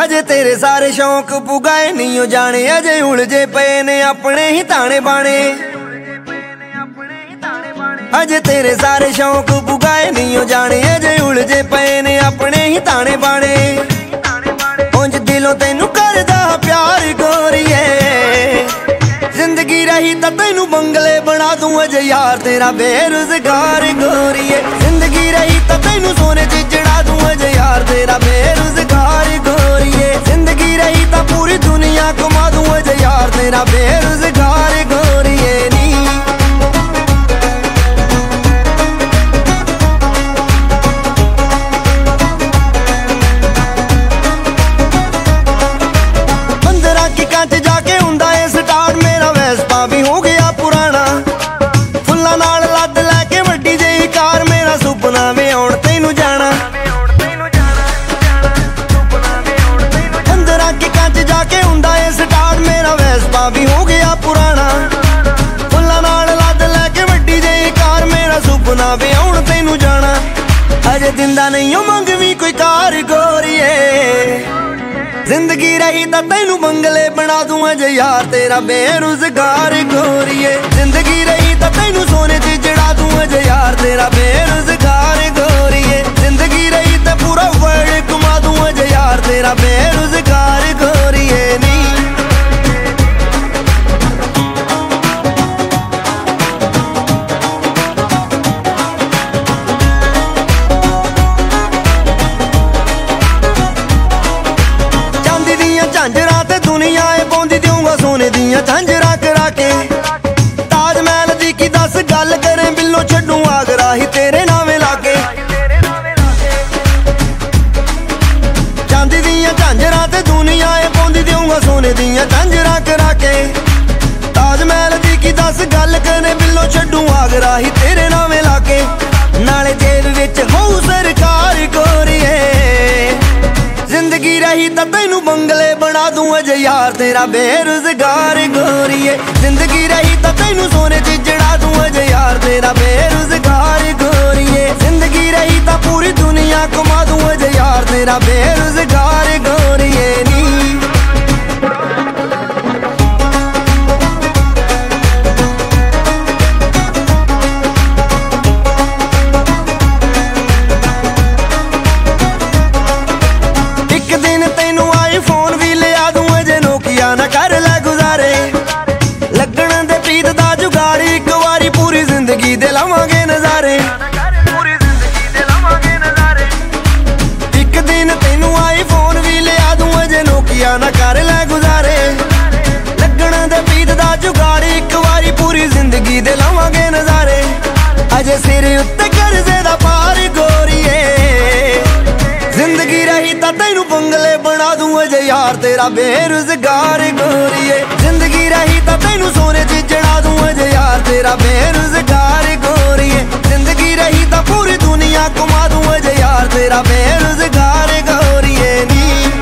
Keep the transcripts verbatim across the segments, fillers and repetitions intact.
अजे तेरे सारे शौक पुगाए नहीं हो जाने, अजे उलझे पे ने अपने ही ताने बाने। अजे तेरे सारे शौक पुगाए नहीं हो जाने, अजे उलझे पे ने अपने ही ताने बाने। उंज दिलों तेनू करदा प्यार गोरीए, जिंदगी रही तां तैनू बंगले बना दूं अजे यार तेरा बेरोजगार गोरीए। जिंदगी रही तां तैनू सोने च जड़ा दूं अजे यार तेरा बेरोजगार गोरीए। जिंदगी रही तां पूरी दुनिया घुमा दूं अजे यार तेरा बेरोजगार गोरीए नी। पंद्रह की कंच जाके हुंदा है स्टार्ट, मेरा वेस्पा भी हो गया पुराना। फुल्लां नाल लद लैके वड्डी जेही कार, मेरा सुपना वे आउण तैनू जाना। पंद्रह की कंच जाके हुंदा है स्टार्ट, मेरा वेस्पा भी हो गया पुराना। फुल्लां नाल लद लैके वड्डी जेही कार, मेरा सुपना वे आउण तैनू जाना। अजे दिंदा नहीं ओ मंगवी कोई कार गोरीए, जिंदगी रही तां तैनू बंगले बना दूं अजे यार तेरा बेरोजगार गोरीए। जिंदगी रही तां तैनू सोने च जड़ा दूं अजे यार तेरा बेरोजगार गोरीए। जिंदगी रही तां पूरा वर्ल्ड घुमा दूं अजे यार तेरा बेरोजगार गोरीए नी। झांजरा ते दुनिया ए पौंदी दूंगा सोने दियां झांजरा करा के। ताजमहल दी की दस गल करें, बिल्लो छड्डू आगरा ही तेरे नावे लागे। चांदी दियां झांजरा ते दुनिया ए पौंदी दूंगा सोने दियां झांजरा करा के। ताजमहल दी की दस गल करें, बिल्लो छड्डू आगरा ही तेरे नावे लागे। नाले जेब विच होऊ सरकार गोरीए, जिंदगी रही तां तैनू बंगले बना दूं अजे यार तेरा बेरोजगार गोरीए। जिंदगी रही तां तैनू सोने च जड़ा दूं अजे यार तेरा बेरोजगार गोरीए। जिंदगी रही तां पूरी दुनिया घुमा दूं अजे यार तेरा बेरोजगार गोरीए नी। ना कर लै गुजारे, लगन दे प्रीत दा जुगाड़ी, एक वारी पूरी जिंदगी दे लवांगे नजारे। एक दिन तेनू आई फोन भी लिया दूं अजे नोकिया, ना कर लै गुजारे। लगन दे प्रीत दा जुगाड़ी, एक वारी पूरी जिंदगी दे लवांगे नजारे। अजे सिर उत्ते कर्जे दा पार गोरीए, जिंदगी रही तां तैनू बंगले बना दूं अजे यार तेरा बेरोजगार गोरीए। जिंदगी रही तां तैनू सोने च जड़ा दूं अजे यार तेरा बेरोजगार गोरीए। जिंदगी रही तां पूरी दुनिया घुमा दूं अजे यार तेरा बेरोजगार गोरीए नी।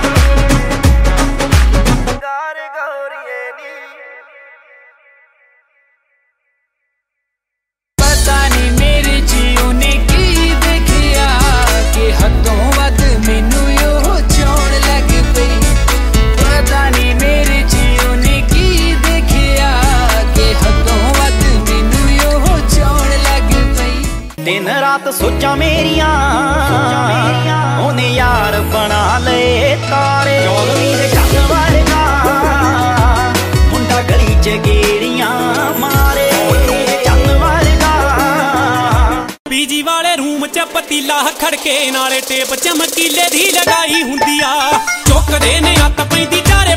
पता नहीं मेरे जियो ने की देखिया कि हदों वध मैनू यो चौड़ लग पई। पता नहीं मेरे जियो ने की देखिया कि हदों वध मैनू यो चौड़ लग पई। दिन रात सोचा मेरिया ओने यार बना ले तारे। चौदवीं दे चंद वर्गा मुंडा गली च गेड़ियां मारे। चंद वर्गा पीजी वाले रूम च पतीला खड़के, नाले टेप चमकीले दी लगाई हुंदी आ। चुकदे ने हत्थ पैंदी चारे